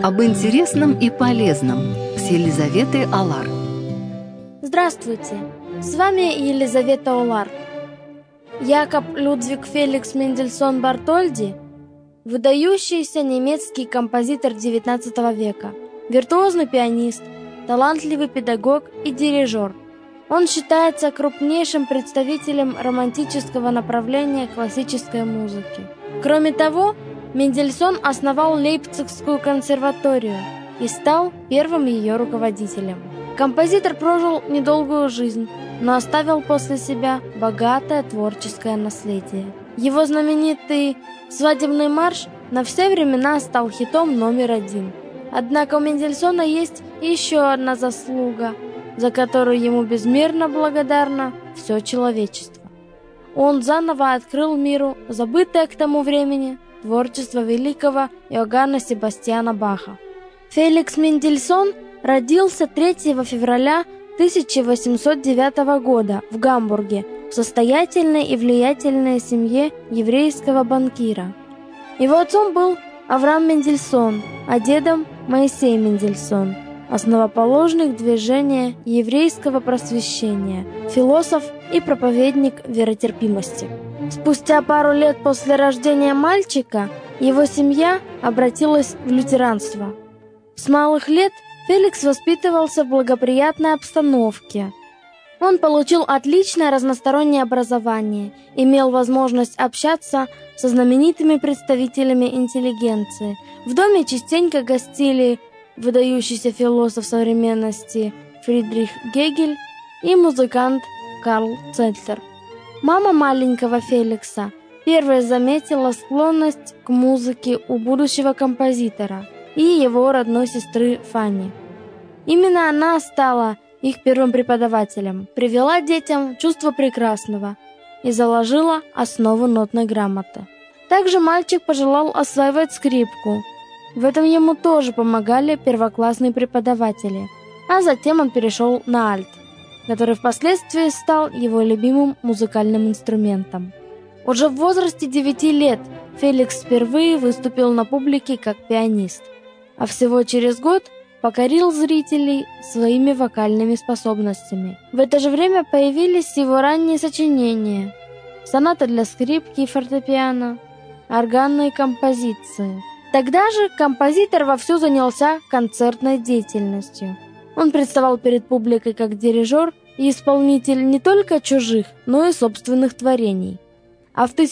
Об интересном и полезном с Елизаветой Алар. Здравствуйте, с вами Елизавета Алар. Якоб Людвиг Феликс Мендельсон Бартольди – выдающийся немецкий композитор XIX века, виртуозный пианист, талантливый педагог и дирижер. Он считается крупнейшим представителем романтического направления классической музыки. Кроме того, Мендельсон основал Лейпцигскую консерваторию и стал первым ее руководителем. Композитор прожил недолгую жизнь, но оставил после себя богатое творческое наследие. Его знаменитый «Свадебный марш» на все времена стал хитом номер один. Однако у Мендельсона есть еще одна заслуга, за которую ему безмерно благодарно все человечество. Он заново открыл миру забытое к тому времени творчество великого Иоганна Себастьяна Баха. Феликс Мендельсон родился 3 февраля 1809 года в Гамбурге в состоятельной и влиятельной семье еврейского банкира. Его отцом был Авраам Мендельсон, а дедом Моисей Мендельсон, основоположник движения еврейского просвещения, философ и проповедник веротерпимости. Спустя пару лет после рождения мальчика его семья обратилась в лютеранство. С малых лет Феликс воспитывался в благоприятной обстановке. Он получил отличное разностороннее образование, имел возможность общаться со знаменитыми представителями интеллигенции. В доме частенько гостили выдающийся философ современности Фридрих Гегель и музыкант Карл Цетлер. Мама маленького Феликса первая заметила склонность к музыке у будущего композитора и его родной сестры Фанни. Именно она стала их первым преподавателем, привела детям чувство прекрасного и заложила основу нотной грамоты. Также мальчик пожелал осваивать скрипку. В этом ему тоже помогали первоклассные преподаватели, а затем он перешел на альт, который впоследствии стал его любимым музыкальным инструментом. Уже в возрасте 9 лет Феликс впервые выступил на публике как пианист, а всего через год покорил зрителей своими вокальными способностями. В это же время появились его ранние сочинения, сонаты для скрипки и фортепиано, органные композиции. Тогда же композитор вовсю занялся концертной деятельностью. Он представал перед публикой как дирижер и исполнитель не только чужих, но и собственных творений. А в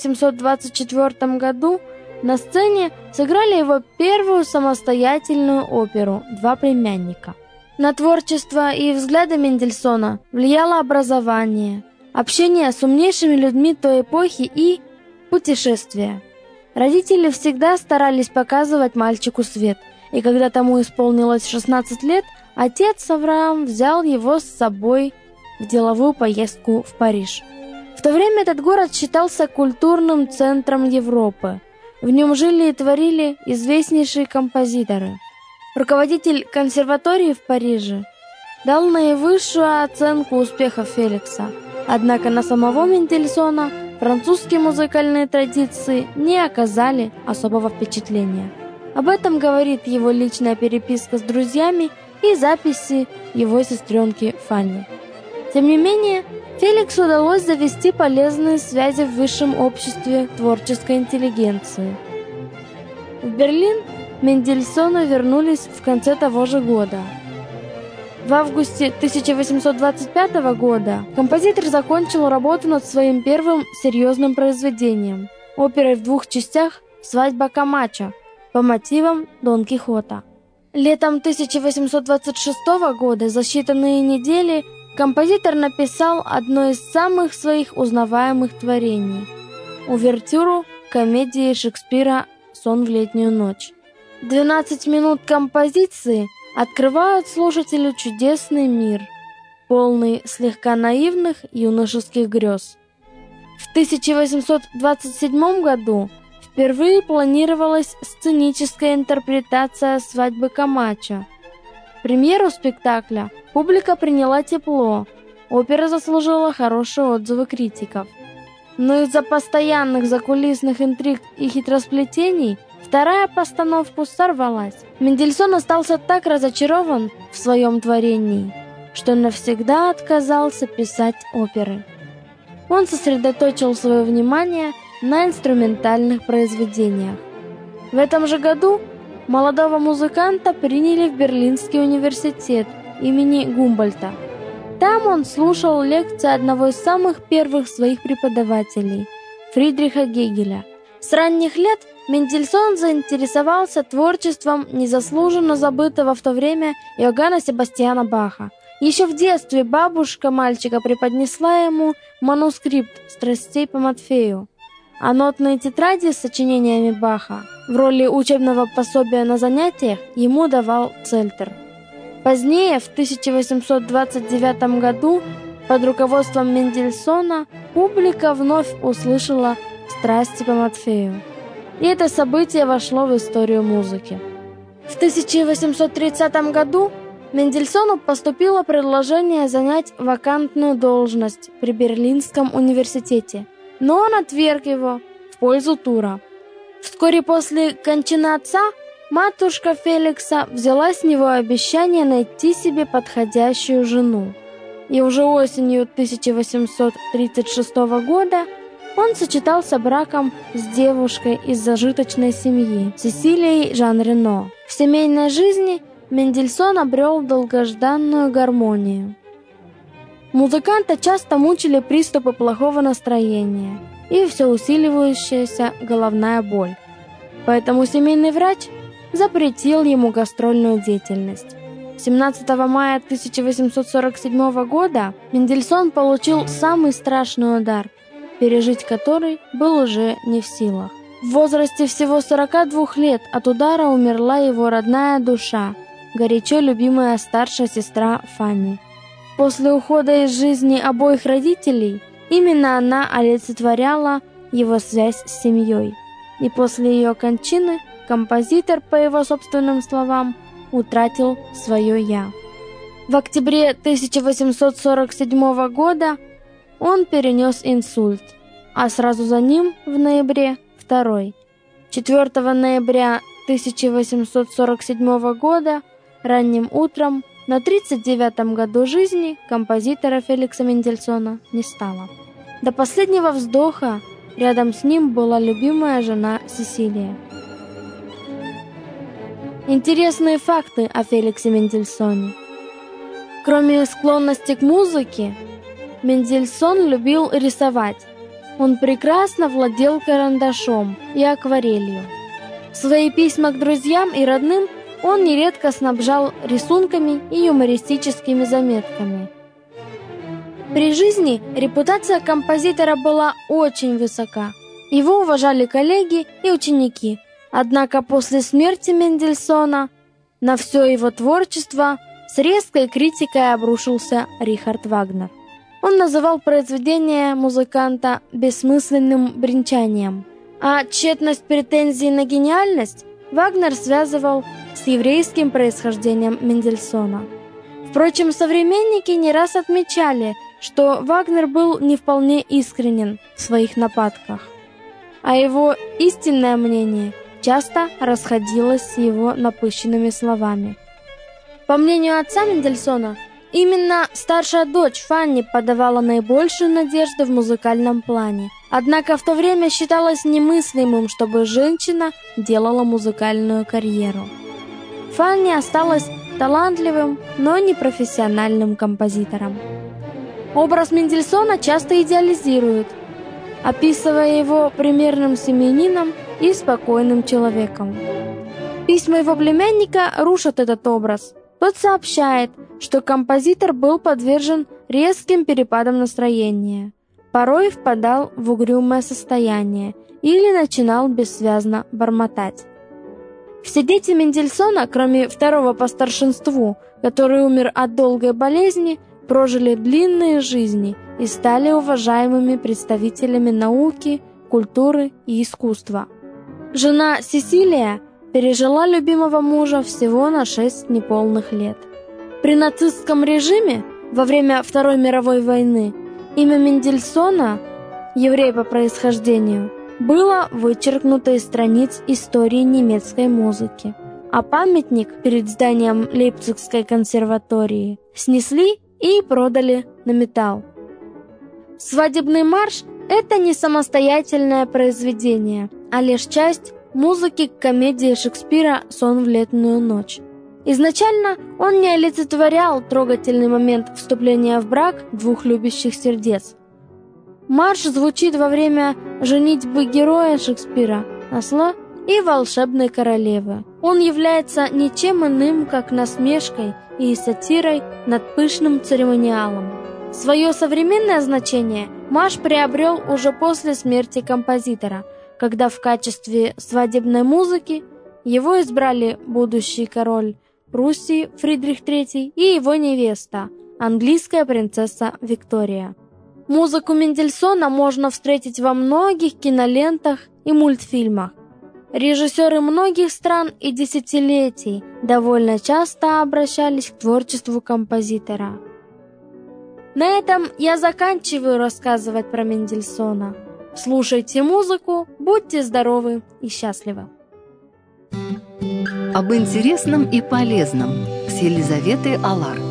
1824 году на сцене сыграли его первую самостоятельную оперу «Два племянника». На творчество и взгляды Мендельсона влияло образование, общение с умнейшими людьми той эпохи и путешествия. Родители всегда старались показывать мальчику свет, и когда тому исполнилось 16 лет, отец Авраам взял его с собой в деловую поездку в Париж. В то время этот город считался культурным центром Европы. В нем жили и творили известнейшие композиторы. Руководитель консерватории в Париже дал наивысшую оценку успехов Феликса. Однако на самого Мендельсона французские музыкальные традиции не оказали особого впечатления. Об этом говорит его личная переписка с друзьями и записи его сестренки Фанни. Тем не менее, Феликсу удалось завести полезные связи в высшем обществе творческой интеллигенции. В Берлин Мендельсону вернулись в конце того же года. В августе 1825 года композитор закончил работу над своим первым серьезным произведением – оперой в 2 частях «Свадьба Камачо» по мотивам Дон Кихота. Летом 1826 года за считанные недели композитор написал одно из самых своих узнаваемых творений – увертюру комедии Шекспира «Сон в летнюю ночь». 12 минут композиции открывают слушателю чудесный мир, полный слегка наивных юношеских грез. В 1827 году впервые планировалась сценическая интерпретация «Свадьбы Камачо». Премьеру спектакля публика приняла тепло, опера заслужила хорошие отзывы критиков. Но из-за постоянных закулисных интриг и хитросплетений Вторая постановка сорвалась. Мендельсон остался так разочарован в своем творении, что навсегда отказался писать оперы. Он сосредоточил свое внимание на инструментальных произведениях. В этом же году молодого музыканта приняли в Берлинский университет имени Гумбольдта. Там он слушал лекции одного из самых первых своих преподавателей, Фридриха Гегеля. С ранних лет Мендельсон заинтересовался творчеством незаслуженно забытого в то время Иоганна Себастьяна Баха. Еще в детстве бабушка мальчика преподнесла ему манускрипт «Страстей по Матфею», а нотные тетради с сочинениями Баха в роли учебного пособия на занятиях ему давал Цельтер. Позднее, в 1829 году, под руководством Мендельсона, публика вновь услышала «Страсти по Матфею». И это событие вошло в историю музыки. В 1830 году Мендельсону поступило предложение занять вакантную должность при Берлинском университете, но он отверг его в пользу тура. Вскоре после кончины отца матушка Феликса взяла с него обещание найти себе подходящую жену. И уже осенью 1836 года он сочетался браком с девушкой из зажиточной семьи, Сесилией Жан Рено. В семейной жизни Мендельсон обрел долгожданную гармонию. Музыканта часто мучили приступы плохого настроения и все усиливающаяся головная боль. Поэтому семейный врач запретил ему гастрольную деятельность. 17 мая 1847 года Мендельсон получил самый страшный удар, пережить который был уже не в силах. В возрасте всего 42 лет от удара умерла его родная душа, горячо любимая старшая сестра Фанни. После ухода из жизни обоих родителей именно она олицетворяла его связь с семьей. И после ее кончины композитор, по его собственным словам, утратил свое «я». В октябре 1847 года он перенес инсульт, а сразу за ним в ноябре второй. 4 ноября 1847 года ранним утром на 39-м году жизни композитора Феликса Мендельсона не стало. До последнего вздоха рядом с ним была любимая жена Сесилия. Интересные факты о Феликсе Мендельсоне. Кроме склонности к музыке, Мендельсон любил рисовать. Он прекрасно владел карандашом и акварелью. Свои письма к друзьям и родным он нередко снабжал рисунками и юмористическими заметками. При жизни репутация композитора была очень высока. Его уважали коллеги и ученики. Однако после смерти Мендельсона на все его творчество с резкой критикой обрушился Рихард Вагнер. Он называл произведение музыканта бессмысленным бренчанием, а тщетность претензий на гениальность Вагнер связывал с еврейским происхождением Мендельсона. Впрочем, современники не раз отмечали, что Вагнер был не вполне искренен в своих нападках, а его истинное мнение часто расходилось с его напыщенными словами. По мнению отца Мендельсона, именно старшая дочь Фанни подавала наибольшую надежду в музыкальном плане. Однако в то время считалось немыслимым, чтобы женщина делала музыкальную карьеру. Фанни осталась талантливым, но не профессиональным композитором. Образ Мендельсона часто идеализируют, описывая его примерным семьянином и спокойным человеком. Письма его племянника рушат этот образ. Тот сообщает, что композитор был подвержен резким перепадам настроения, порой впадал в угрюмое состояние или начинал бессвязно бормотать. Все дети Мендельсона, кроме второго по старшинству, который умер от долгой болезни, прожили длинные жизни и стали уважаемыми представителями науки, культуры и искусства. Жена Сесилия пережила любимого мужа всего на 6 неполных лет. При нацистском режиме во время Второй мировой войны имя Мендельсона, еврей по происхождению, было вычеркнуто из страниц истории немецкой музыки, а памятник перед зданием Лейпцигской консерватории снесли и продали на металл. «Свадебный марш» — это не самостоятельное произведение, а лишь часть музыки к комедии Шекспира «Сон в летнюю ночь». Изначально он не олицетворял трогательный момент вступления в брак двух любящих сердец. Марш звучит во время женитьбы героя Шекспира, осла и волшебной королевы. Он является ничем иным, как насмешкой и сатирой над пышным церемониалом. Свое современное значение марш приобрел уже после смерти композитора, когда в качестве свадебной музыки его избрали будущий король Пруссии Фридрих III и его невеста, английская принцесса Виктория. Музыку Мендельсона можно встретить во многих кинолентах и мультфильмах. Режиссеры многих стран и десятилетий довольно часто обращались к творчеству композитора. На этом я заканчиваю рассказывать про Мендельсона. Слушайте музыку, будьте здоровы и счастливы. Об интересном и полезном с Елизаветой Алар.